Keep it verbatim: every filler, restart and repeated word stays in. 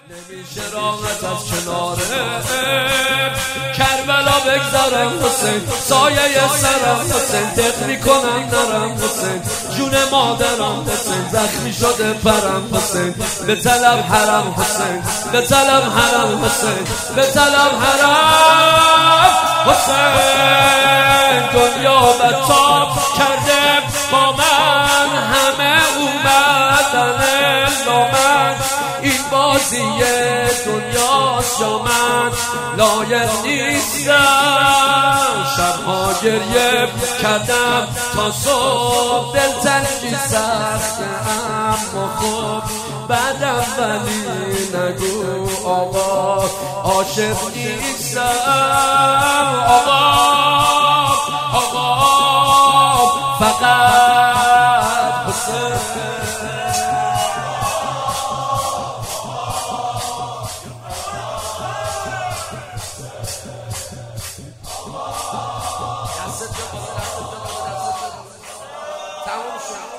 نمیشه راحت از کناره کربلا بگذارم حسین، سایه سرم حسین، دق میکنم نرم حسین، جون مادرم حسین، زخمی شده پرم حسین، به طلب حرم حسین، به طلب حرم حسین، به طلب حرم حسین. دنیا بتاب کرده با من، همه اومدن لامن، این بازی دنیاست یا من لایق نیستم. شبها گریه کردم تا صبح، دلتنگی سخته اما خوب بعدم، ولی نگو آقا عاشق نیستم. آقا آقا فقط حسین. تموم شد.